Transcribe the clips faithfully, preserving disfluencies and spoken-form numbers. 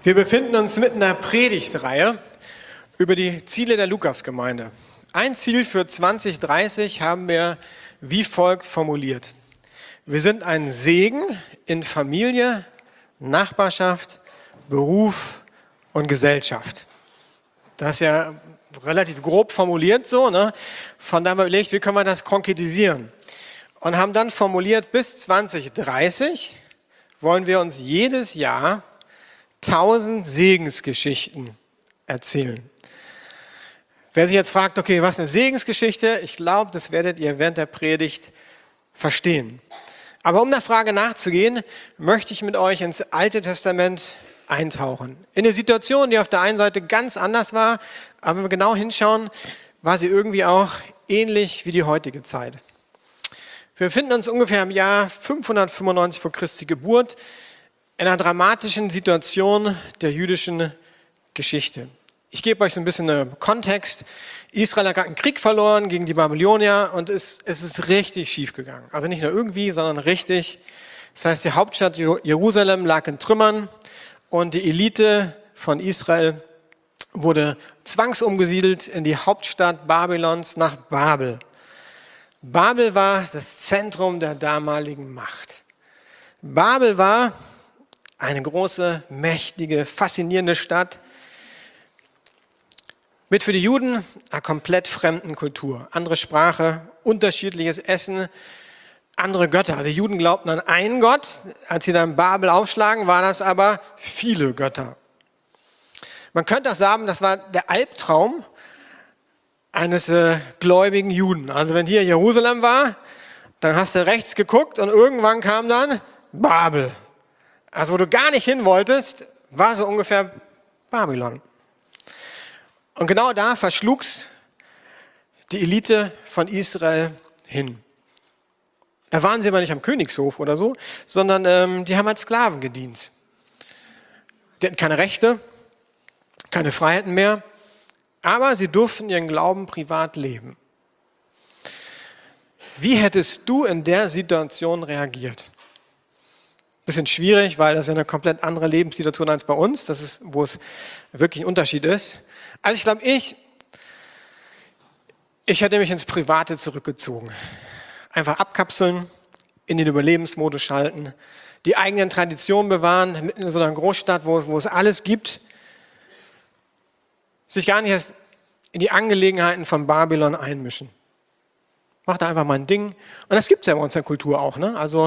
Wir befinden uns mitten in einer Predigtreihe über die Ziele der Lukasgemeinde. Ein Ziel für zwanzig dreißig haben wir wie folgt formuliert. Wir sind ein Segen in Familie, Nachbarschaft, Beruf und Gesellschaft. Das ist ja relativ grob formuliert so, ne? Von daher haben wir überlegt, wie können wir das konkretisieren? Und haben dann formuliert, bis zwanzig dreißig wollen wir uns jedes Jahr tausend Segensgeschichten erzählen. Wer sich jetzt fragt, okay, was ist eine Segensgeschichte? Ich glaube, das werdet ihr während der Predigt verstehen. Aber um der Frage nachzugehen, möchte ich mit euch ins Alte Testament eintauchen. In eine Situation, die auf der einen Seite ganz anders war, aber wenn wir genau hinschauen, war sie irgendwie auch ähnlich wie die heutige Zeit. Wir befinden uns ungefähr im Jahr fünfhundertfünfundneunzig vor Christi Geburt in einer dramatischen Situation der jüdischen Geschichte. Ich gebe euch so ein bisschen einen Kontext. Israel hat gerade einen Krieg verloren gegen die Babylonier und es, es ist richtig schief gegangen. Also nicht nur irgendwie, sondern richtig. Das heißt, die Hauptstadt Jerusalem lag in Trümmern und die Elite von Israel wurde zwangsumgesiedelt in die Hauptstadt Babylons nach Babel. Babel war das Zentrum der damaligen Macht. Babel war eine große, mächtige, faszinierende Stadt mit für die Juden einer komplett fremden Kultur. Andere Sprache, unterschiedliches Essen, andere Götter. Die Juden glaubten an einen Gott. Als sie dann Babel aufschlagen, waren das aber viele Götter. Man könnte auch sagen, das war der Albtraum eines äh, gläubigen Juden. Also wenn hier Jerusalem war, dann hast du rechts geguckt und irgendwann kam dann Babel. Also wo du gar nicht hin wolltest, war so ungefähr Babylon. Und genau da verschlug's die Elite von Israel hin. Da waren sie aber nicht am Königshof oder so, sondern ähm, die haben als Sklaven gedient. Die hatten keine Rechte, keine Freiheiten mehr, aber sie durften ihren Glauben privat leben. Wie hättest du in der Situation reagiert? Bisschen schwierig, weil das ja eine komplett andere Lebenssituation als bei uns. Das ist, wo es wirklich ein Unterschied ist. Also ich glaube, ich, ich hätte mich ins Private zurückgezogen. Einfach abkapseln, in den Überlebensmodus schalten, die eigenen Traditionen bewahren, mitten in so einer Großstadt, wo, wo es alles gibt. Sich gar nicht erst in die Angelegenheiten von Babylon einmischen. Mach da einfach mal ein Ding. Und das gibt es ja bei uns in der Kultur auch, ne? Also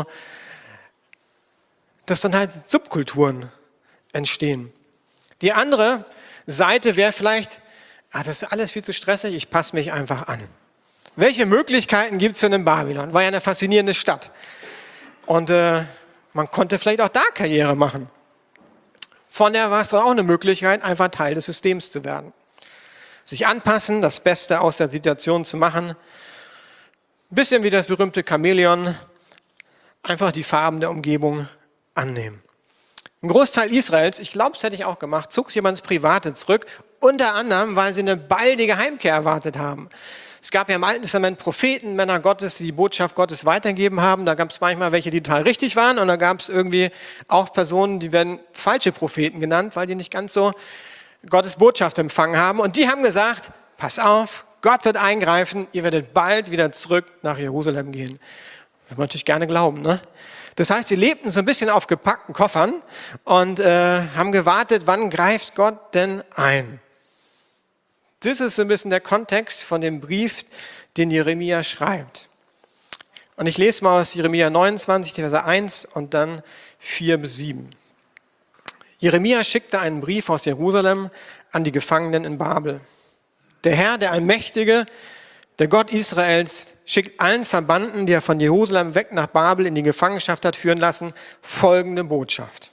dass dann halt Subkulturen entstehen. Die andere Seite wäre vielleicht, ach, das ist alles viel zu stressig, ich passe mich einfach an. Welche Möglichkeiten gibt es denn in Babylon? War ja eine faszinierende Stadt. Und äh, man konnte vielleicht auch da Karriere machen. Von der war es doch auch eine Möglichkeit, einfach Teil des Systems zu werden. Sich anpassen, das Beste aus der Situation zu machen. Ein bisschen wie das berühmte Chamäleon, einfach die Farben der Umgebung annehmen. Ein Großteil Israels, ich glaube, das hätte ich auch gemacht, zog sich immer ins Private zurück, unter anderem, weil sie eine baldige Heimkehr erwartet haben. Es gab ja im Alten Testament Propheten, Männer Gottes, die die Botschaft Gottes weitergegeben haben. Da gab es manchmal welche, die total richtig waren und da gab es irgendwie auch Personen, die werden falsche Propheten genannt, weil die nicht ganz so Gottes Botschaft empfangen haben. Und die haben gesagt, pass auf, Gott wird eingreifen, ihr werdet bald wieder zurück nach Jerusalem gehen. Das will man natürlich gerne glauben, ne? Das heißt, sie lebten so ein bisschen auf gepackten Koffern und äh, haben gewartet, wann greift Gott denn ein? Das ist so ein bisschen der Kontext von dem Brief, den Jeremia schreibt. Und ich lese mal aus Jeremia neunundzwanzig, Verse eins und dann vier bis sieben. Jeremia schickte einen Brief aus Jerusalem an die Gefangenen in Babel. Der Herr, der Allmächtige, der Gott Israels, schickt allen Verbannten, die er von Jerusalem weg nach Babel in die Gefangenschaft hat führen lassen, folgende Botschaft.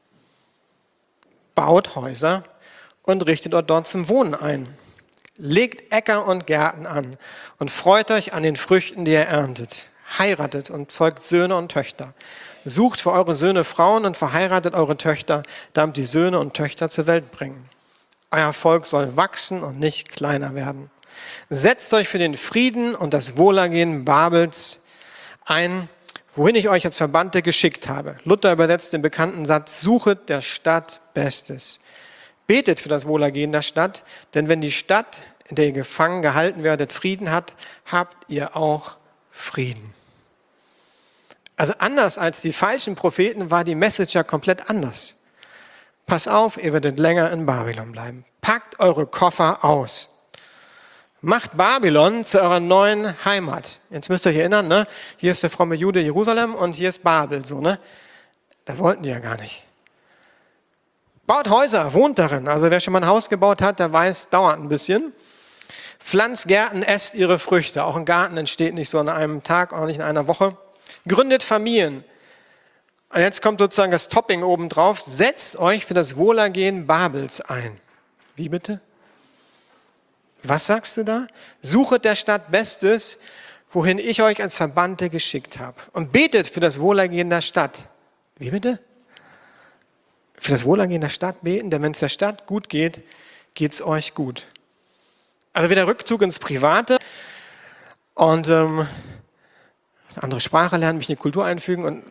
Baut Häuser und richtet euch dort zum Wohnen ein. Legt Äcker und Gärten an und freut euch an den Früchten, die ihr erntet. Heiratet und zeugt Söhne und Töchter. Sucht für eure Söhne Frauen und verheiratet eure Töchter, damit die Söhne und Töchter zur Welt bringen. Euer Volk soll wachsen und nicht kleiner werden. Setzt euch für den Frieden und das Wohlergehen Babels ein, wohin ich euch als Verbannte geschickt habe. Luther übersetzt den bekannten Satz, suchet der Stadt Bestes. Betet für das Wohlergehen der Stadt, denn wenn die Stadt, in der ihr gefangen gehalten werdet, Frieden hat, habt ihr auch Frieden. Also anders als die falschen Propheten war die Message ja komplett anders. Pass auf, ihr werdet länger in Babylon bleiben. Packt eure Koffer aus. Macht Babylon zu eurer neuen Heimat. Jetzt müsst ihr euch erinnern, ne? Hier ist der fromme Jude Jerusalem und hier ist Babel. So, ne? Das wollten die ja gar nicht. Baut Häuser, wohnt darin. Also wer schon mal ein Haus gebaut hat, der weiß, dauert ein bisschen. Pflanzt Gärten, esst ihre Früchte. Auch ein Garten entsteht nicht so an einem Tag, auch nicht in einer Woche. Gründet Familien. Und jetzt kommt sozusagen das Topping obendrauf. Setzt euch für das Wohlergehen Babels ein. Wie bitte? Was sagst du da? Suchet der Stadt Bestes, wohin ich euch als Verbannte geschickt habe. Und betet für das Wohlergehen der Stadt. Wie bitte? Für das Wohlergehen der Stadt beten, denn wenn es der Stadt gut geht, geht es euch gut. Also wieder Rückzug ins Private und ähm, eine andere Sprache lernen, mich in die Kultur einfügen und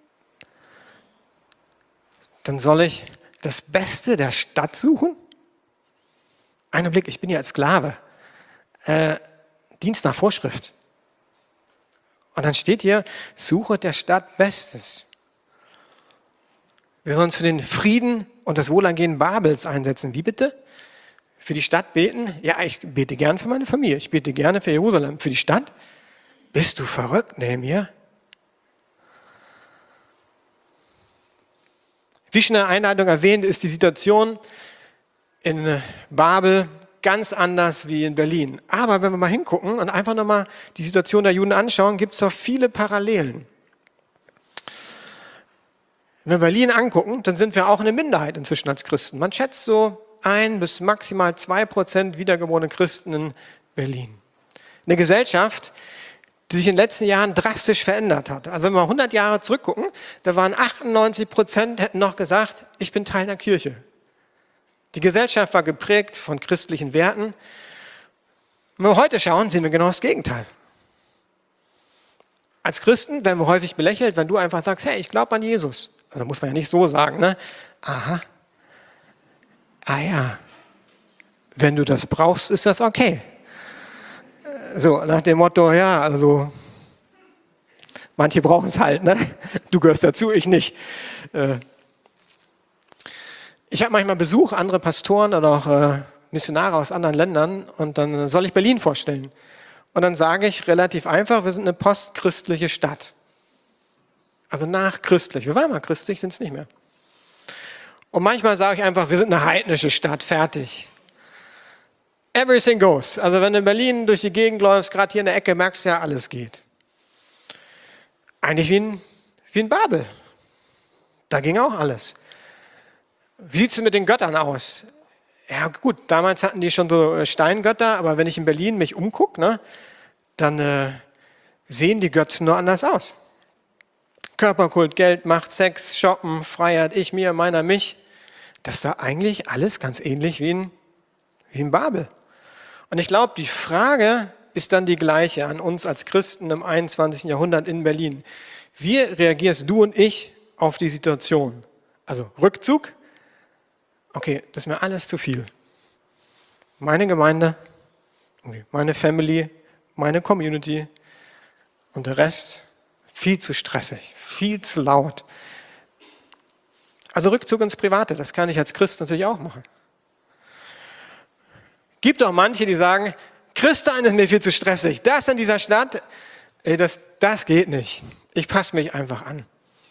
dann soll ich das Beste der Stadt suchen? Einen Blick, ich bin ja als Sklave. Äh, Dienst nach Vorschrift. Und dann steht hier, suche der Stadt Bestes. Wir sollen uns für den Frieden und das Wohlergehen Babels einsetzen. Wie bitte? Für die Stadt beten? Ja, ich bete gern für meine Familie. Ich bete gerne für Jerusalem. Für die Stadt? Bist du verrückt, Nehemia? Wie schon in der Einleitung erwähnt, ist die Situation in Babel ganz anders wie in Berlin. Aber wenn wir mal hingucken und einfach nochmal die Situation der Juden anschauen, gibt es doch viele Parallelen. Wenn wir Berlin angucken, dann sind wir auch eine Minderheit inzwischen als Christen. Man schätzt so ein bis maximal zwei Prozent wiedergeborene Christen in Berlin. Eine Gesellschaft, die sich in den letzten Jahren drastisch verändert hat. Also wenn wir hundert Jahre zurückgucken, da waren achtundneunzig Prozent hätten noch gesagt, ich bin Teil der Kirche. Die Gesellschaft war geprägt von christlichen Werten. Wenn wir heute schauen, sehen wir genau das Gegenteil. Als Christen werden wir häufig belächelt, wenn du einfach sagst, hey, ich glaube an Jesus. Also muss man ja nicht so sagen, ne? Aha. Ah ja. Wenn du das brauchst, ist das okay. So, nach dem Motto, ja, also manche brauchen es halt, ne? Du gehörst dazu, ich nicht. Ich habe manchmal Besuch, andere Pastoren oder auch äh, Missionare aus anderen Ländern und dann soll ich Berlin vorstellen. Und dann sage ich relativ einfach, wir sind eine postchristliche Stadt. Also nachchristlich. Wir waren mal christlich, sind es nicht mehr. Und manchmal sage ich einfach, wir sind eine heidnische Stadt, fertig. Everything goes. Also wenn du in Berlin durch die Gegend läufst, gerade hier in der Ecke, merkst du ja, alles geht. Eigentlich wie in, wie in Babel. Da ging auch alles. Wie sieht es mit den Göttern aus? Ja gut, damals hatten die schon so Steingötter, aber wenn ich in Berlin mich umgucke, ne, dann äh, sehen die Götzen nur anders aus. Körperkult, Geld, Macht, Sex, Shoppen, Freiheit, ich, mir, meiner, mich. Das ist da eigentlich alles ganz ähnlich wie in, wie in Babel. Und ich glaube, die Frage ist dann die gleiche an uns als Christen im einundzwanzigsten Jahrhundert in Berlin. Wie reagierst du und ich auf die Situation? Also Rückzug? Okay, das ist mir alles zu viel. Meine Gemeinde, meine Family, meine Community und der Rest viel zu stressig, viel zu laut. Also Rückzug ins Private, das kann ich als Christ natürlich auch machen. Gibt auch manche, die sagen, Christsein ist mir viel zu stressig. Das in dieser Stadt, ey, das, das geht nicht. Ich passe mich einfach an.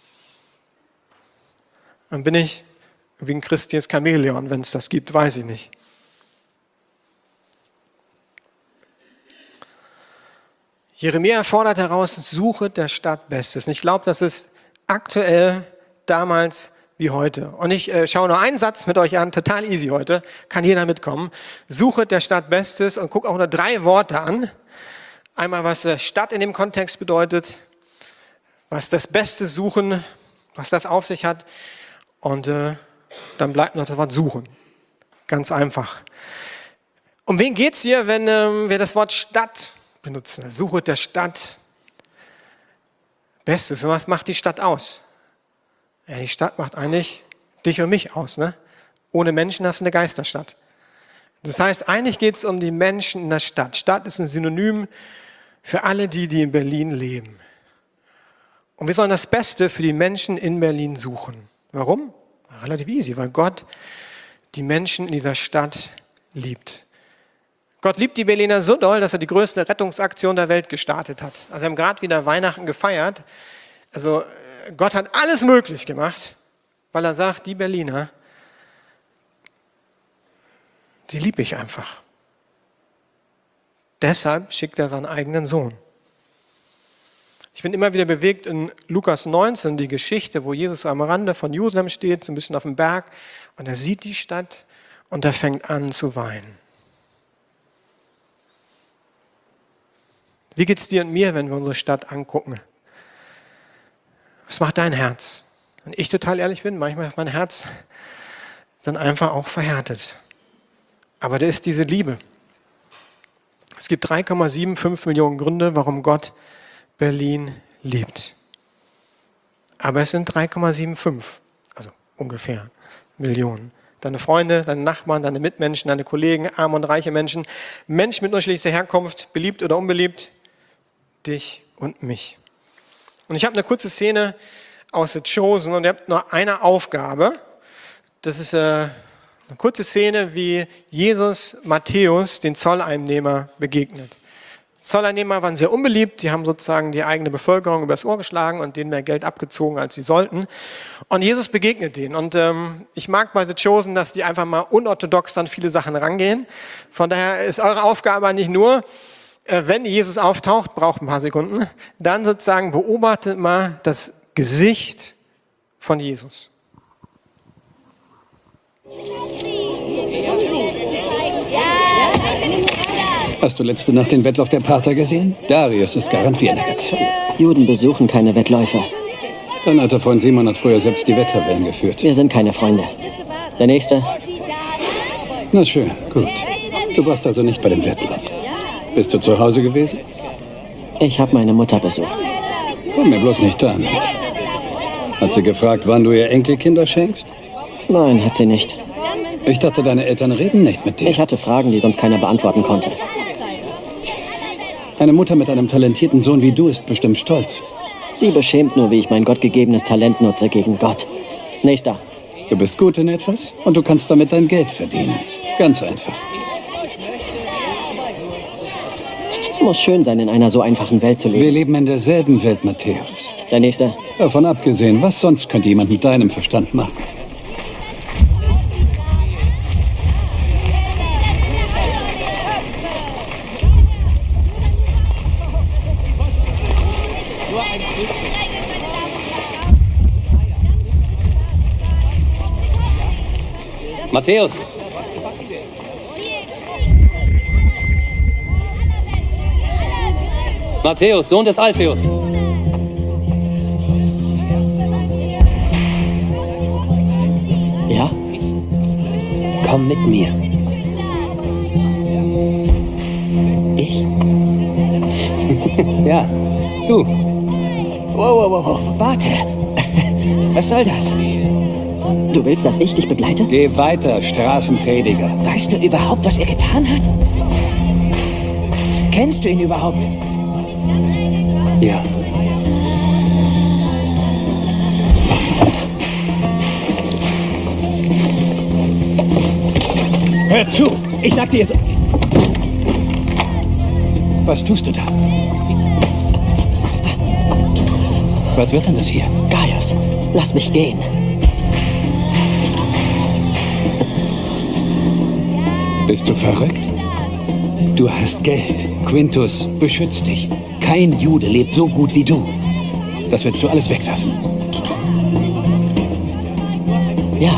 Dann bin ich wie ein christliches Chamäleon, wenn es das gibt, weiß ich nicht. Jeremia fordert heraus, suche der Stadt Bestes. Und ich glaube, das ist aktuell damals wie heute. Und ich äh, schaue nur einen Satz mit euch an, total easy heute, kann jeder mitkommen. Suche der Stadt Bestes und guck auch nur drei Worte an. Einmal, was äh, Stadt in dem Kontext bedeutet, was das Beste suchen, was das auf sich hat. Und äh, dann bleibt noch das Wort suchen. Ganz einfach. Um wen geht es hier, wenn ähm, wir das Wort Stadt benutzen? Suche der Stadt. Bestes, was macht die Stadt aus? Ja, die Stadt macht eigentlich dich und mich aus, ne? Ohne Menschen hast du eine Geisterstadt. Das heißt, eigentlich geht es um die Menschen in der Stadt. Stadt ist ein Synonym für alle die, die in Berlin leben. Und wir sollen das Beste für die Menschen in Berlin suchen. Warum? Relativ easy, weil Gott die Menschen in dieser Stadt liebt. Gott liebt die Berliner so doll, dass er die größte Rettungsaktion der Welt gestartet hat. Also wir haben gerade wieder Weihnachten gefeiert. Also Gott hat alles möglich gemacht, weil er sagt, die Berliner, die liebe ich einfach. Deshalb schickt er seinen eigenen Sohn. Ich bin immer wieder bewegt in Lukas neunzehn, die Geschichte, wo Jesus am Rande von Jerusalem steht, so ein bisschen auf dem Berg, und er sieht die Stadt und er fängt an zu weinen. Wie geht es dir und mir, wenn wir unsere Stadt angucken? Was macht dein Herz? Wenn ich total ehrlich bin, manchmal ist mein Herz dann einfach auch verhärtet. Aber da ist diese Liebe. Es gibt drei Komma fünfundsiebzig Millionen Gründe, warum Gott Berlin liebt. Aber es sind drei Komma fünfundsiebzig, also ungefähr Millionen. Deine Freunde, deine Nachbarn, deine Mitmenschen, deine Kollegen, arme und reiche Menschen, Menschen mit unterschiedlicher Herkunft, beliebt oder unbeliebt, dich und mich. Und ich habe eine kurze Szene aus The Chosen und ihr habt nur eine Aufgabe. Das ist äh, eine kurze Szene, wie Jesus Matthäus, den Zolleinnehmer, begegnet. Zolleinnehmer waren sehr unbeliebt, die haben sozusagen die eigene Bevölkerung übers Ohr geschlagen und denen mehr Geld abgezogen, als sie sollten. Und Jesus begegnet denen. Und ähm, ich mag bei The Chosen, dass die einfach mal unorthodox an viele Sachen rangehen. Von daher ist eure Aufgabe nicht nur, äh, wenn Jesus auftaucht, braucht ein paar Sekunden, dann sozusagen beobachtet mal das Gesicht von Jesus. Hast du letzte Nacht den Wettlauf der Pater gesehen? Darius ist garantiert nett. Juden besuchen keine Wettläufe. Dein alter Freund Simon hat früher selbst die Wetttabellen geführt. Wir sind keine Freunde. Der Nächste? Na schön, gut. Du warst also nicht bei dem Wettlauf. Bist du zu Hause gewesen? Ich habe meine Mutter besucht. Komm mir bloß nicht damit. Hat sie gefragt, wann du ihr Enkelkinder schenkst? Nein, hat sie nicht. Ich dachte, deine Eltern reden nicht mit dir. Ich hatte Fragen, die sonst keiner beantworten konnte. Eine Mutter mit einem talentierten Sohn wie du ist bestimmt stolz. Sie beschämt nur, wie ich mein gottgegebenes Talent nutze gegen Gott. Nächster. Du bist gut in etwas und du kannst damit dein Geld verdienen. Ganz einfach. Muss schön sein, in einer so einfachen Welt zu Wir leben. leben in derselben Welt, Matthäus. Der Nächste. Davon abgesehen, was sonst könnte jemand mit deinem Verstand machen? Matthäus! Matthäus, Sohn des Alpheus! Ja? Komm mit mir. Ich? Ja, du. Wow, wow, wow, wow. Warte. Was soll das? Du willst, dass ich dich begleite? Geh weiter, Straßenprediger. Weißt du überhaupt, was er getan hat? Kennst du ihn überhaupt? Ja. Hör zu! Ich sag dir so. Was tust du da? Was wird denn das hier? Gaius, lass mich gehen. Bist du verrückt? Du hast Geld. Quintus beschützt dich. Kein Jude lebt so gut wie du. Das willst du alles wegwerfen. Ja.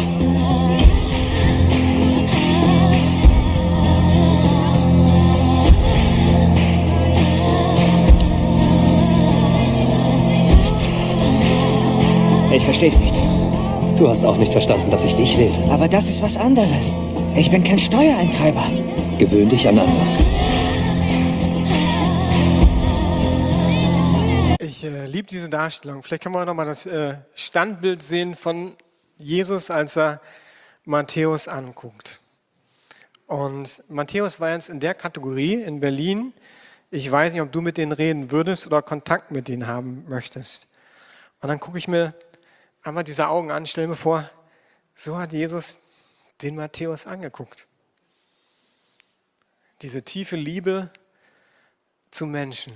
Ich versteh's nicht. Du hast auch nicht verstanden, dass ich dich wählte. Aber das ist was anderes. Ich bin kein Steuereintreiber. Gewöhn dich an anders. Ich äh, liebe diese Darstellung. Vielleicht können wir noch mal das äh, Standbild sehen von Jesus, als er Matthäus anguckt. Und Matthäus war jetzt in der Kategorie in Berlin. Ich weiß nicht, ob du mit denen reden würdest oder Kontakt mit denen haben möchtest. Und dann gucke ich mir einmal diese Augen an, stell mir vor, so hat Jesus den Matthäus angeguckt. Diese tiefe Liebe zu Menschen.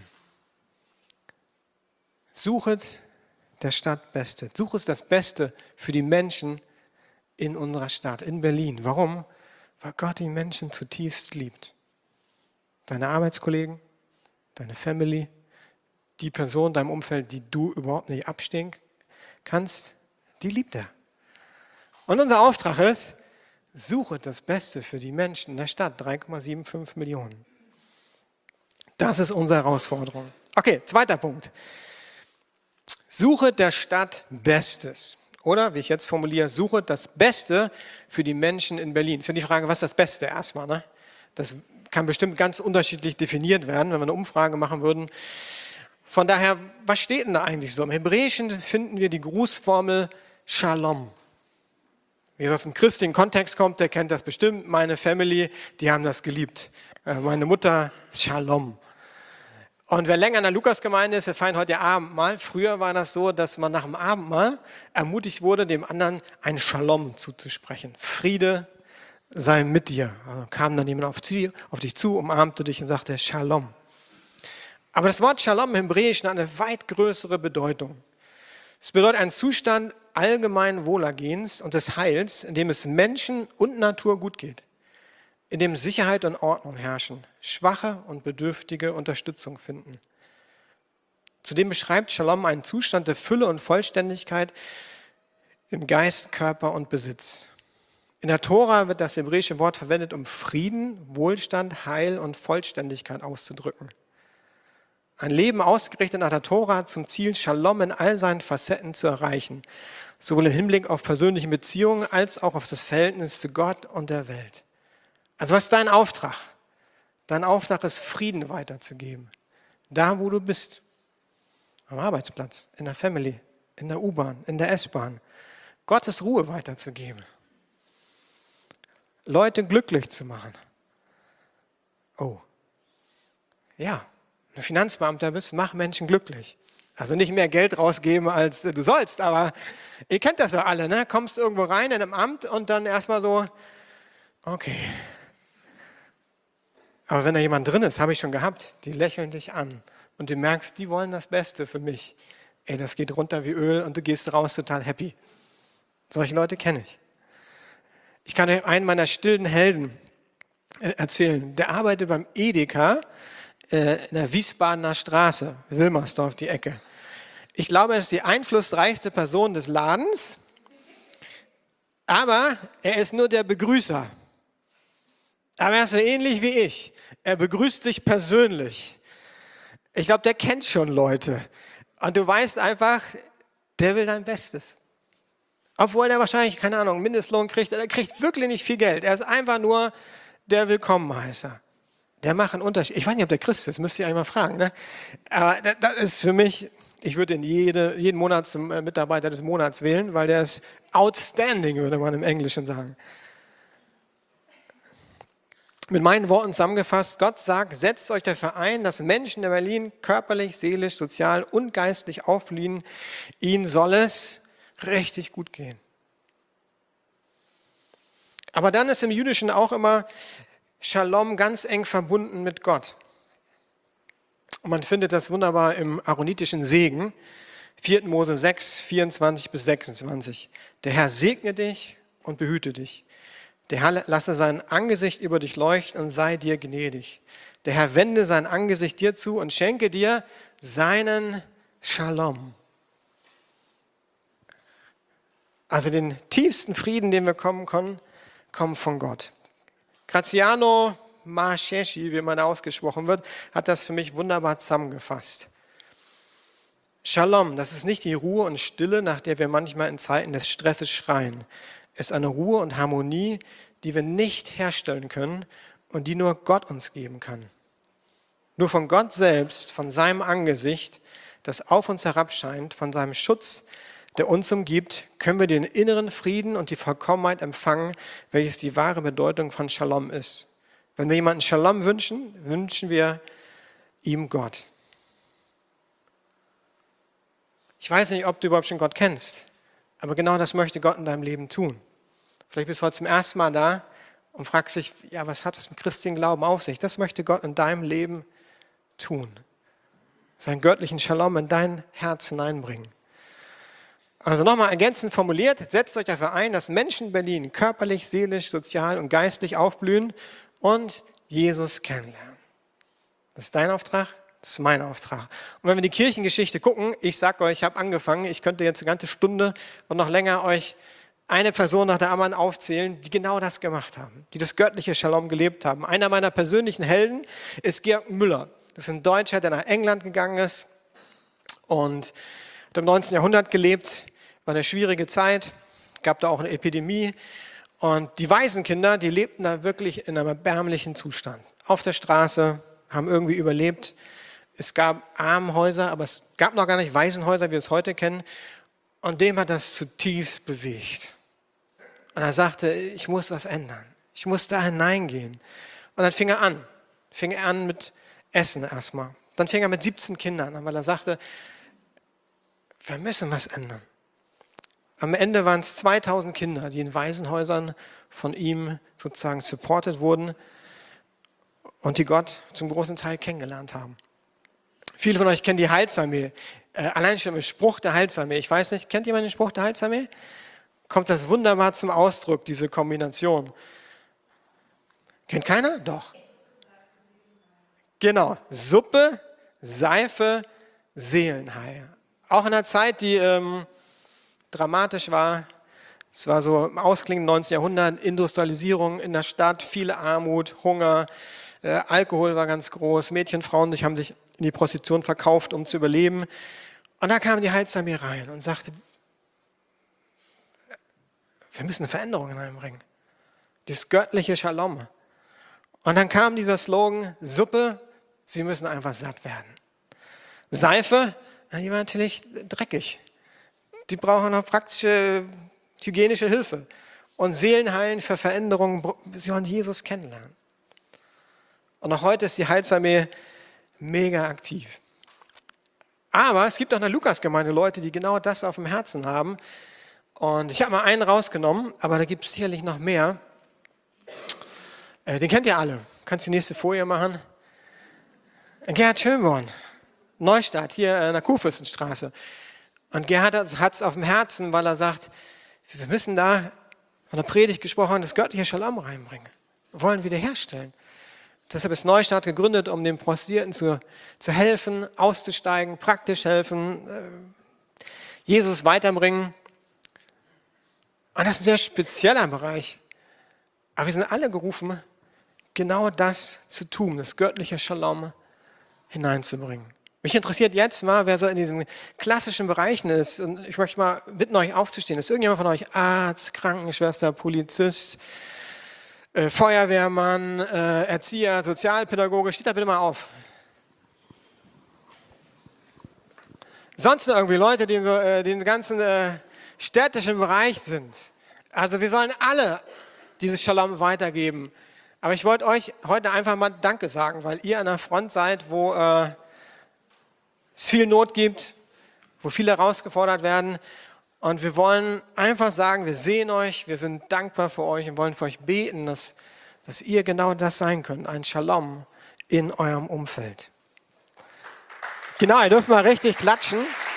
Suchet der Stadt Beste. Suchet das Beste für die Menschen in unserer Stadt, in Berlin. Warum? Weil Gott die Menschen zutiefst liebt. Deine Arbeitskollegen, deine Family, die Person in deinem Umfeld, die du überhaupt nicht abstehen kannst, die liebt er. Und unser Auftrag ist, suche das Beste für die Menschen in der Stadt, drei Komma fünfundsiebzig Millionen. Das ist unsere Herausforderung. Okay, zweiter Punkt. Suche der Stadt Bestes. Oder, wie ich jetzt formuliere, suche das Beste für die Menschen in Berlin. Ist ja die Frage, was ist das Beste erstmal? Ne? Das kann bestimmt ganz unterschiedlich definiert werden, wenn wir eine Umfrage machen würden. Von daher, was steht denn da eigentlich so? Im Hebräischen finden wir die Grußformel Shalom. Wer aus dem christlichen Kontext kommt, der kennt das bestimmt. Meine Family, die haben das geliebt. Meine Mutter, Shalom. Und wer länger in der Lukasgemeinde ist, wir feiern heute Abendmahl. Früher war das so, dass man nach dem Abendmahl ermutigt wurde, dem anderen ein Shalom zuzusprechen. Friede sei mit dir. Also kam dann jemand auf, auf dich zu, umarmte dich und sagte Shalom. Aber das Wort Shalom im Hebräischen hat eine weit größere Bedeutung. Es bedeutet einen Zustand allgemeinen Wohlergehens und des Heils, in dem es Menschen und Natur gut geht, in dem Sicherheit und Ordnung herrschen, Schwache und Bedürftige Unterstützung finden. Zudem beschreibt Shalom einen Zustand der Fülle und Vollständigkeit im Geist, Körper und Besitz. In der Tora wird das hebräische Wort verwendet, um Frieden, Wohlstand, Heil und Vollständigkeit auszudrücken. Ein Leben ausgerichtet nach der Tora hat zum Ziel, Shalom in all seinen Facetten zu erreichen, sowohl im Hinblick auf persönliche Beziehungen als auch auf das Verhältnis zu Gott und der Welt. Also was ist dein Auftrag? Dein Auftrag ist, Frieden weiterzugeben. Da, wo du bist. Am Arbeitsplatz, in der Family, in der U-Bahn, in der S-Bahn. Gottes Ruhe weiterzugeben. Leute glücklich zu machen. Oh. Ja, wenn du Finanzbeamter bist, mach Menschen glücklich. Also nicht mehr Geld rausgeben, als du sollst, aber ihr kennt das ja alle, ne? Kommst irgendwo rein in einem Amt und dann erstmal so, okay. Aber wenn da jemand drin ist, habe ich schon gehabt, die lächeln dich an und du merkst, die wollen das Beste für mich. Ey, das geht runter wie Öl und du gehst raus total happy. Solche Leute kenne ich. Ich kann euch einen meiner stillen Helden erzählen. Der arbeitet beim Edeka äh, in der Wiesbadener Straße, Wilmersdorf, die Ecke. Ich glaube, er ist die einflussreichste Person des Ladens, aber er ist nur der Begrüßer. Aber er ist so ähnlich wie ich. Er begrüßt dich persönlich. Ich glaube, der kennt schon Leute. Und du weißt einfach, der will dein Bestes. Obwohl der wahrscheinlich, keine Ahnung, Mindestlohn kriegt. Er kriegt wirklich nicht viel Geld. Er ist einfach nur der Willkommenheißer. Der macht einen Unterschied. Ich weiß nicht, ob der Christ ist, müsst ihr einmal fragen. Ne? Aber das ist für mich, ich würde ihn jede, jeden Monat zum Mitarbeiter des Monats wählen, weil der ist outstanding, würde man im Englischen sagen. Mit meinen Worten zusammengefasst, Gott sagt, setzt euch dafür ein, dass Menschen in Berlin körperlich, seelisch, sozial und geistlich aufblühen. Ihnen soll es richtig gut gehen. Aber dann ist im Jüdischen auch immer Shalom ganz eng verbunden mit Gott. Und man findet das wunderbar im aaronitischen Segen, vierten Mose sechs, vierundzwanzig bis sechsundzwanzig. Der Herr segne dich und behüte dich. Der Herr lasse sein Angesicht über dich leuchten und sei dir gnädig. Der Herr wende sein Angesicht dir zu und schenke dir seinen Shalom. Also den tiefsten Frieden, den wir kommen können, kommt von Gott. Graziano Marcheschi, wie man ausgesprochen wird, hat das für mich wunderbar zusammengefasst. Shalom, das ist nicht die Ruhe und Stille, nach der wir manchmal in Zeiten des Stresses schreien. Es ist eine Ruhe und Harmonie, die wir nicht herstellen können und die nur Gott uns geben kann. Nur von Gott selbst, von seinem Angesicht, das auf uns herabscheint, von seinem Schutz, der uns umgibt, können wir den inneren Frieden und die Vollkommenheit empfangen, welches die wahre Bedeutung von Shalom ist. Wenn wir jemanden Shalom wünschen, wünschen wir ihm Gott. Ich weiß nicht, ob du überhaupt schon Gott kennst, aber genau das möchte Gott in deinem Leben tun. Vielleicht bist du heute zum ersten Mal da und fragst dich, ja, was hat das mit christlichen Glauben auf sich? Das möchte Gott in deinem Leben tun. Seinen göttlichen Shalom in dein Herz hineinbringen. Also nochmal ergänzend formuliert, setzt euch dafür ein, dass Menschen in Berlin körperlich, seelisch, sozial und geistlich aufblühen und Jesus kennenlernen. Das ist dein Auftrag, das ist mein Auftrag. Und wenn wir die Kirchengeschichte gucken, ich sage euch, ich habe angefangen, ich könnte jetzt eine ganze Stunde und noch länger euch eine Person nach der anderen aufzählen, die genau das gemacht haben, die das göttliche Shalom gelebt haben. Einer meiner persönlichen Helden ist Georg Müller. Das ist ein Deutscher, der nach England gegangen ist und hat im neunzehnten Jahrhundert gelebt, war eine schwierige Zeit, gab da auch eine Epidemie und die Waisenkinder, die lebten da wirklich in einem erbärmlichen Zustand. Auf der Straße, haben irgendwie überlebt. Es gab Armenhäuser, aber es gab noch gar nicht Waisenhäuser, wie wir es heute kennen. Und dem hat das zutiefst bewegt. Und er sagte, ich muss was ändern. Ich muss da hineingehen. Und dann fing er an. Fing er an mit Essen erstmal. Dann fing er mit siebzehn Kindern an, weil er sagte, wir müssen was ändern. Am Ende waren es zweitausend Kinder, die in Waisenhäusern von ihm sozusagen supported wurden und die Gott zum großen Teil kennengelernt haben. Viele von euch kennen die Heilsarmee. Äh, allein schon im Spruch der Heilsarmee. Ich weiß nicht, kennt jemand den Spruch der Heilsarmee? Kommt das wunderbar zum Ausdruck, diese Kombination. Kennt keiner? Doch. Genau. Suppe, Seife, Seelenheil. Auch in einer Zeit, die ähm, dramatisch war. Es war so im ausklingenden neunzehnten Jahrhundert, Industrialisierung in der Stadt, viele Armut, Hunger, äh, Alkohol war ganz groß, Mädchen, Frauen die haben sich in die Prostitution verkauft, um zu überleben. Und da kam die Heilsarmee rein und sagte, wir müssen eine Veränderung hineinbringen. Das göttliche Shalom. Und dann kam dieser Slogan, Suppe, sie müssen einfach satt werden. Seife, die war natürlich dreckig. Die brauchen noch praktische hygienische Hilfe. Und Seelenheilen für Veränderungen, sie wollen Jesus kennenlernen. Und auch heute ist die Heilsarmee mega aktiv. Aber es gibt auch in der Lukasgemeinde Leute, die genau das auf dem Herzen haben. Und ich habe mal einen rausgenommen, aber da gibt es sicherlich noch mehr. Den kennt ihr alle. Kannst die nächste Folie machen? Gerhard Schönborn, Neustadt, hier in der Kurfürstenstraße. Und Gerhard hat es auf dem Herzen, weil er sagt, wir müssen da, von der Predigt gesprochen, das göttliche Shalom reinbringen. Wir wollen wiederherstellen. Deshalb ist Neustadt gegründet, um den Prostituierten zu, zu helfen, auszusteigen, praktisch helfen, äh, Jesus weiterbringen. Und das ist ein sehr spezieller Bereich. Aber wir sind alle gerufen, genau das zu tun, das göttliche Shalom hineinzubringen. Mich interessiert jetzt mal, wer so in diesen klassischen Bereichen ist. Und ich möchte mal bitten, euch aufzustehen. Ist irgendjemand von euch Arzt, Krankenschwester, Polizist, äh, Feuerwehrmann, äh, Erzieher, Sozialpädagoge? Steht da bitte mal auf. Sonst noch irgendwie Leute, die in so, äh, den ganzen äh, städtischen Bereich sind. Also wir sollen alle dieses Shalom weitergeben. Aber ich wollte euch heute einfach mal Danke sagen, weil ihr an der Front seid, wo äh, es viel Not gibt, wo viele herausgefordert werden. Und wir wollen einfach sagen, wir sehen euch, wir sind dankbar für euch und wollen für euch beten, dass, dass ihr genau das sein könnt, ein Shalom in eurem Umfeld. Genau, ihr dürft mal richtig klatschen.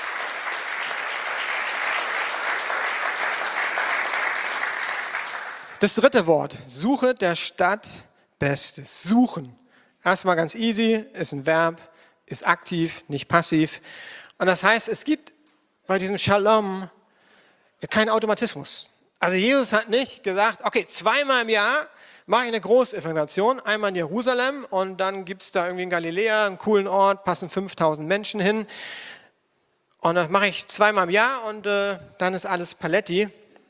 Das dritte Wort, suche der Stadt Bestes. Suchen. Erstmal ganz easy, ist ein Verb, ist aktiv, nicht passiv. Und das heißt, es gibt bei diesem Shalom keinen Automatismus. Also Jesus hat nicht gesagt, okay, zweimal im Jahr mache ich eine Großevangelisation, einmal in Jerusalem und dann gibt es da irgendwie in Galiläa einen coolen Ort, passen fünftausend Menschen hin. Und das mache ich zweimal im Jahr und äh, dann ist alles Paletti.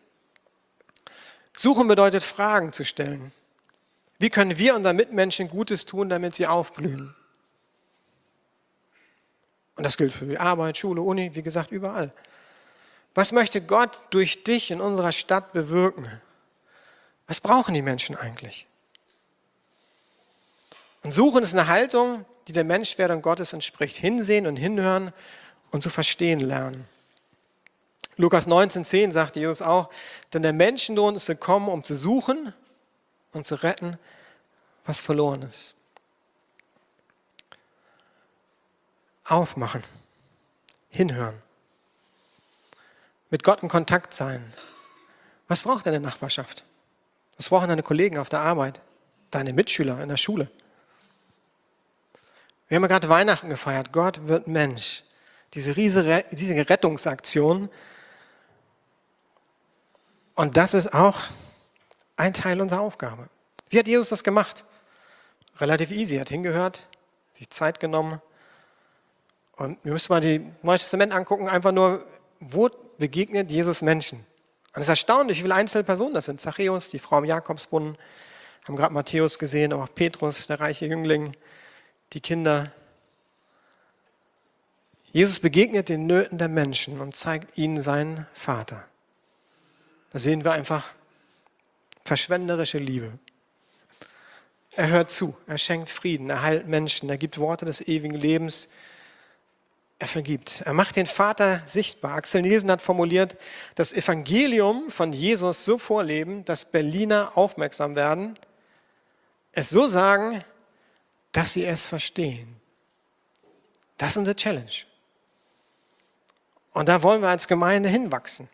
Suchen bedeutet, Fragen zu stellen. Wie können wir unseren Mitmenschen Gutes tun, damit sie aufblühen? Und das gilt für die Arbeit, Schule, Uni, wie gesagt, überall. Was möchte Gott durch dich in unserer Stadt bewirken? Was brauchen die Menschen eigentlich? Und Suchen ist eine Haltung, die der Menschwerdung Gottes entspricht. Hinsehen und hinhören und zu verstehen lernen. Lukas neunzehn zehn sagt Jesus auch, denn der Menschensohn ist gekommen, um zu suchen und zu retten, was verloren ist. Aufmachen, hinhören, mit Gott in Kontakt sein. Was braucht deine Nachbarschaft? Was brauchen deine Kollegen auf der Arbeit? Deine Mitschüler in der Schule? Wir haben ja gerade Weihnachten gefeiert. Gott wird Mensch. Diese riesige Rettungsaktion. Und das ist auch ein Teil unserer Aufgabe. Wie hat Jesus das gemacht? Relativ easy. Er hat hingehört, sich Zeit genommen. Und wir müssen mal das Neue Testament angucken, einfach nur, wo begegnet Jesus Menschen? Und es ist erstaunlich, wie viele einzelne Personen das sind. Zachäus, die Frau am Jakobsbrunnen, haben gerade Matthäus gesehen, aber auch Petrus, der reiche Jüngling, die Kinder. Jesus begegnet den Nöten der Menschen und zeigt ihnen seinen Vater. Da sehen wir einfach verschwenderische Liebe. Er hört zu, er schenkt Frieden, er heilt Menschen, er gibt Worte des ewigen Lebens. Er vergibt. Er macht den Vater sichtbar. Axel Nielsen hat formuliert, das Evangelium von Jesus so vorleben, dass Berliner aufmerksam werden, es so sagen, dass sie es verstehen. Das ist unsere Challenge. Und da wollen wir als Gemeinde hinwachsen.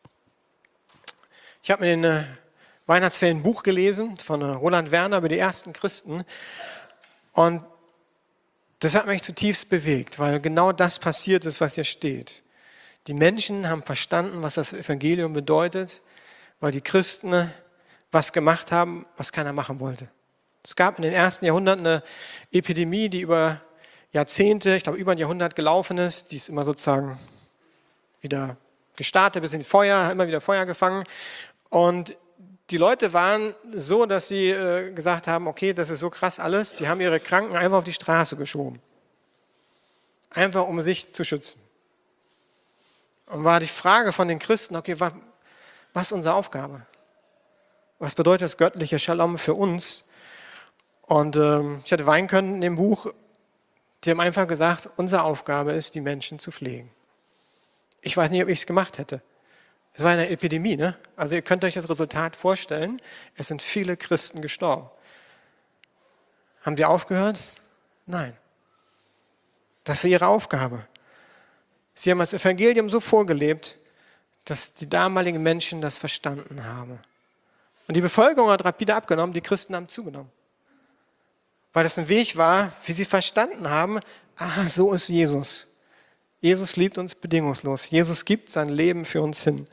Ich habe mir in den Weihnachtsferien ein Buch gelesen von Roland Werner über die ersten Christen und das hat mich zutiefst bewegt, weil genau das passiert ist, was hier steht. Die Menschen haben verstanden, was das Evangelium bedeutet, weil die Christen was gemacht haben, was keiner machen wollte. Es gab in den ersten Jahrhunderten eine Epidemie, die über Jahrzehnte, ich glaube über ein Jahrhundert gelaufen ist. Die ist immer sozusagen wieder gestartet, bis in die Feuer, immer wieder Feuer gefangen. Und die Leute waren so, dass sie äh, gesagt haben, okay, das ist so krass alles, die haben ihre Kranken einfach auf die Straße geschoben. Einfach um sich zu schützen. Und war die Frage von den Christen, okay, was, was ist unsere Aufgabe? Was bedeutet das göttliche Shalom für uns? Und ähm, ich hätte weinen können in dem Buch, die haben einfach gesagt, unsere Aufgabe ist, die Menschen zu pflegen. Ich weiß nicht, ob ich es gemacht hätte. Es war eine Epidemie, ne? Also ihr könnt euch das Resultat vorstellen, es sind viele Christen gestorben. Haben die aufgehört? Nein. Das war ihre Aufgabe. Sie haben das Evangelium so vorgelebt, dass die damaligen Menschen das verstanden haben. Und die Bevölkerung hat rapide abgenommen, die Christen haben zugenommen. Weil das ein Weg war, wie sie verstanden haben, ah, so ist Jesus. Jesus liebt uns bedingungslos. Jesus gibt sein Leben für uns hin.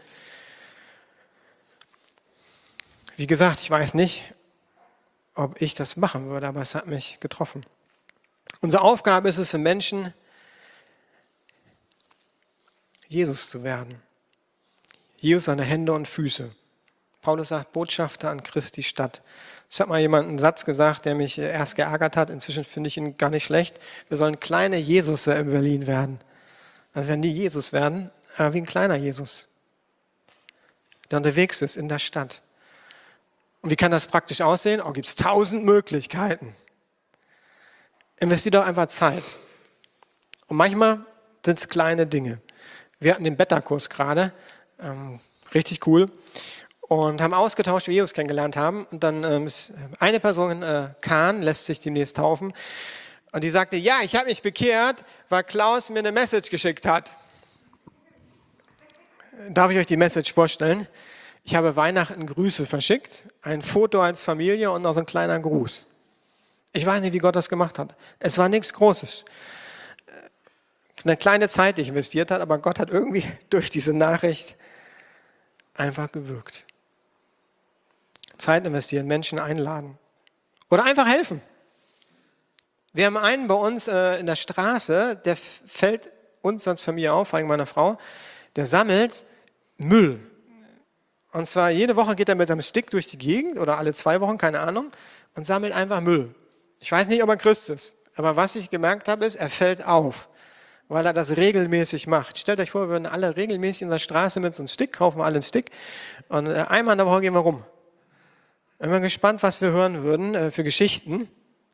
Wie gesagt, ich weiß nicht, ob ich das machen würde, aber es hat mich getroffen. Unsere Aufgabe ist es für Menschen, Jesus zu werden. Jesus seine Hände und Füße. Paulus sagt, Botschafter an Christi Stadt. Es hat mal jemand einen Satz gesagt, der mich erst geärgert hat. Inzwischen finde ich ihn gar nicht schlecht. Wir sollen kleine Jesusse in Berlin werden. Also werden die Jesus werden, aber wie ein kleiner Jesus, der unterwegs ist in der Stadt. Und wie kann das praktisch aussehen? Oh, gibt es tausend Möglichkeiten. Investier doch einfach Zeit. Und manchmal sind es kleine Dinge. Wir hatten den Beta-Kurs gerade, ähm, richtig cool, und haben ausgetauscht, wie wir Jesus kennengelernt haben. Und dann ähm, ist eine Person, äh, Kahn, lässt sich demnächst taufen. Und die sagte, ja, ich habe mich bekehrt, weil Klaus mir eine Message geschickt hat. Darf ich euch die Message vorstellen? Ich habe Weihnachten Grüße verschickt, ein Foto als Familie und noch so ein kleiner Gruß. Ich weiß nicht, wie Gott das gemacht hat. Es war nichts Großes. Eine kleine Zeit, die ich investiert habe, aber Gott hat irgendwie durch diese Nachricht einfach gewirkt. Zeit investieren, Menschen einladen oder einfach helfen. Wir haben einen bei uns äh, in der Straße, der fällt uns als Familie auf, vor allem meiner Frau, der sammelt Müll. Und zwar jede Woche geht er mit einem Stick durch die Gegend oder alle zwei Wochen, keine Ahnung, und sammelt einfach Müll. Ich weiß nicht, ob er Christ ist, aber was ich gemerkt habe, ist, er fällt auf, weil er das regelmäßig macht. Stellt euch vor, wir würden alle regelmäßig in der Straße mit so einem Stick, kaufen wir alle einen Stick und einmal in der Woche gehen wir rum. Ich bin gespannt, was wir hören würden äh, für Geschichten.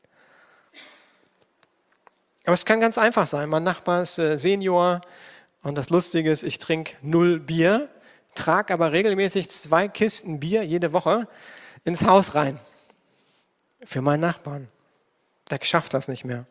Aber es kann ganz einfach sein. Mein Nachbar ist äh, Senior und das Lustige ist, ich trinke null Bier, trage aber regelmäßig zwei Kisten Bier jede Woche ins Haus rein. Für meinen Nachbarn. Der schafft das nicht mehr.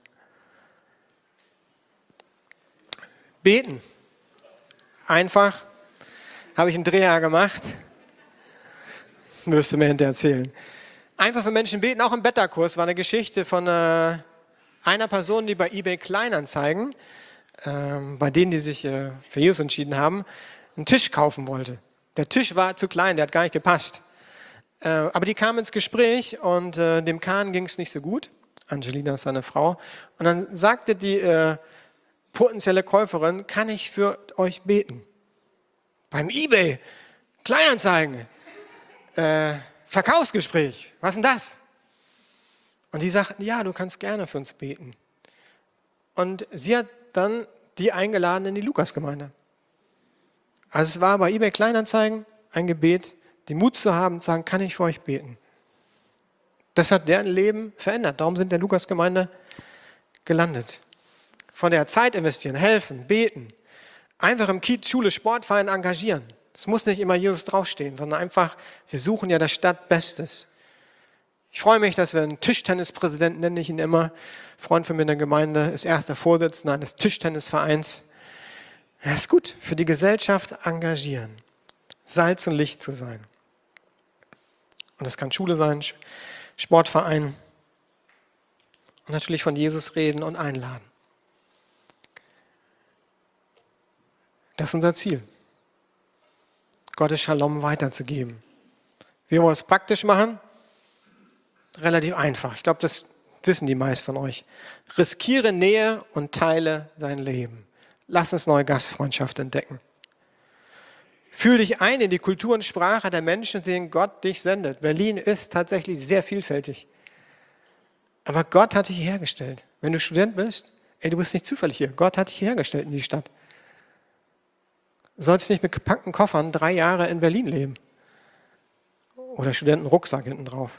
Beten. Einfach. Habe ich einen Dreher gemacht. Wirst du mir hinterher erzählen. Einfach für Menschen beten. Auch im Beta-Kurs war eine Geschichte von äh, einer Person, die bei eBay Kleinanzeigen, äh, bei denen, die sich äh, für Jesus entschieden haben, einen Tisch kaufen wollte. Der Tisch war zu klein, der hat gar nicht gepasst. Äh, aber die kamen ins Gespräch und äh, dem Kahn ging es nicht so gut. Angelina ist seine Frau. Und dann sagte die äh, potenzielle Käuferin, kann ich für euch beten? Beim eBay Kleinanzeigen. Äh, Verkaufsgespräch, was denn das? Und die sagten, ja, du kannst gerne für uns beten. Und sie hat dann die eingeladen in die Lukasgemeinde. Also es war bei eBay Kleinanzeigen ein Gebet, den Mut zu haben, zu sagen, kann ich für euch beten? Das hat deren Leben verändert. Darum sind in der Lukasgemeinde gelandet. Von der Zeit investieren, helfen, beten, einfach im Kiez, Schule, Sportverein engagieren. Es muss nicht immer Jesus draufstehen, sondern einfach, wir suchen ja der Stadt Bestes. Ich freue mich, dass wir einen Tischtennispräsidenten, nenne ich ihn immer, Freund von mir in der Gemeinde, ist erster Vorsitzender eines Tischtennisvereins. Ja, ist gut, für die Gesellschaft engagieren, Salz und Licht zu sein. Und das kann Schule sein, Sportverein und natürlich von Jesus reden und einladen. Das ist unser Ziel. Gottes Shalom weiterzugeben. Wie wollen wir es praktisch machen? Relativ einfach. Ich glaube, das wissen die meisten von euch. Riskiere Nähe und teile dein Leben. Lass uns neue Gastfreundschaft entdecken. Fühl dich ein in die Kultur und Sprache der Menschen, denen Gott dich sendet. Berlin ist tatsächlich sehr vielfältig. Aber Gott hat dich hier hergestellt. Wenn du Student bist, ey, du bist nicht zufällig hier. Gott hat dich hier hergestellt in die Stadt. Du sollst nicht mit gepackten Koffern drei Jahre in Berlin leben. Oder Studentenrucksack hinten drauf.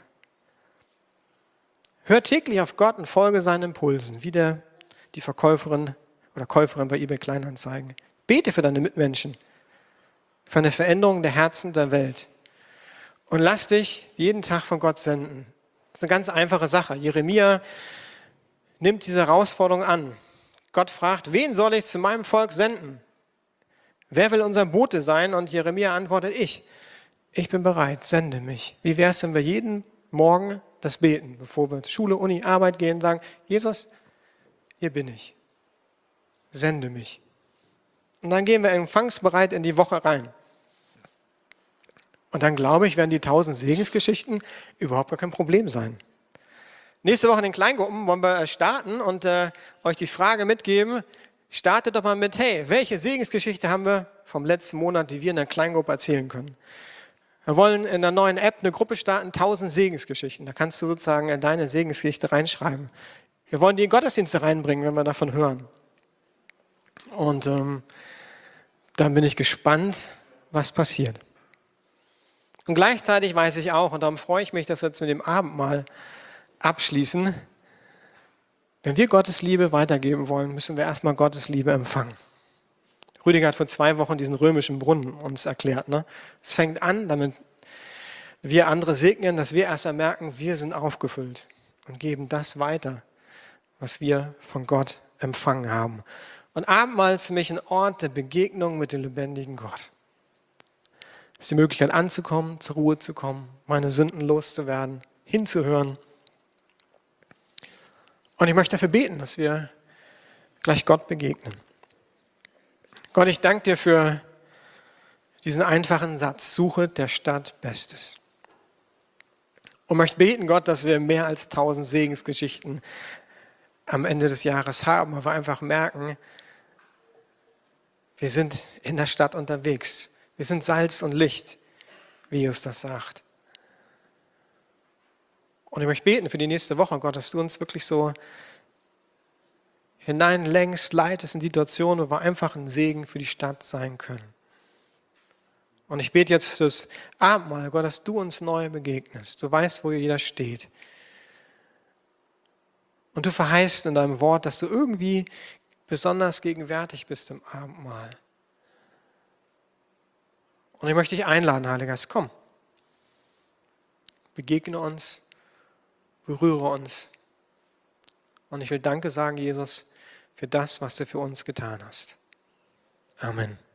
Hör täglich auf Gott und folge seinen Impulsen, wie der, die Verkäuferin oder Käuferin bei eBay Kleinanzeigen. Bete für deine Mitmenschen, für eine Veränderung der Herzen der Welt. Und lass dich jeden Tag von Gott senden. Das ist eine ganz einfache Sache. Jeremia nimmt diese Herausforderung an. Gott fragt, wen soll ich zu meinem Volk senden? Wer will unser Bote sein? Und Jeremia antwortet, ich. Ich bin bereit, sende mich. Wie wäre es, wenn wir jeden Morgen das beten, bevor wir zur Schule, Uni, Arbeit gehen, sagen, Jesus, hier bin ich. Sende mich. Und dann gehen wir empfangsbereit in die Woche rein. Und dann, glaube ich, werden die tausend Segensgeschichten überhaupt gar kein Problem sein. Nächste Woche in den Kleingruppen wollen wir starten und äh, euch die Frage mitgeben, startet doch mal mit, hey, welche Segensgeschichte haben wir vom letzten Monat, die wir in der Kleingruppe erzählen können? Wir wollen in der neuen App eine Gruppe starten, tausend Segensgeschichten. Da kannst du sozusagen in deine Segensgeschichte reinschreiben. Wir wollen die in Gottesdienste reinbringen, wenn wir davon hören. Und ähm, dann bin ich gespannt, was passiert. Und gleichzeitig weiß ich auch, und darum freue ich mich, dass wir jetzt mit dem Abendmahl abschließen, wenn wir Gottes Liebe weitergeben wollen, müssen wir erstmal Gottes Liebe empfangen. Rüdiger hat vor zwei Wochen diesen römischen Brunnen uns erklärt. Ne? Es fängt an, damit wir andere segnen, dass wir erst einmal merken, wir sind aufgefüllt und geben das weiter, was wir von Gott empfangen haben. Und Abendmahl ist für mich ein Ort der Begegnung mit dem lebendigen Gott. Es ist die Möglichkeit anzukommen, zur Ruhe zu kommen, meine Sünden loszuwerden, hinzuhören. Und ich möchte dafür beten, dass wir gleich Gott begegnen. Gott, ich danke dir für diesen einfachen Satz, suche der Stadt Bestes. Und möchte beten, Gott, dass wir mehr als tausend Segensgeschichten am Ende des Jahres haben, weil wir einfach merken, wir sind in der Stadt unterwegs. Wir sind Salz und Licht, wie Jesus das sagt. Und ich möchte beten für die nächste Woche, Gott, dass du uns wirklich so hineinlenkst, leitest in Situationen, wo wir einfach ein Segen für die Stadt sein können. Und ich bete jetzt für das Abendmahl, Gott, dass du uns neu begegnest. Du weißt, wo jeder steht. Und du verheißt in deinem Wort, dass du irgendwie besonders gegenwärtig bist im Abendmahl. Und ich möchte dich einladen, Heiliger Geist, komm. Begegne uns, berühre uns. Und ich will Danke sagen, Jesus, für das, was du für uns getan hast. Amen.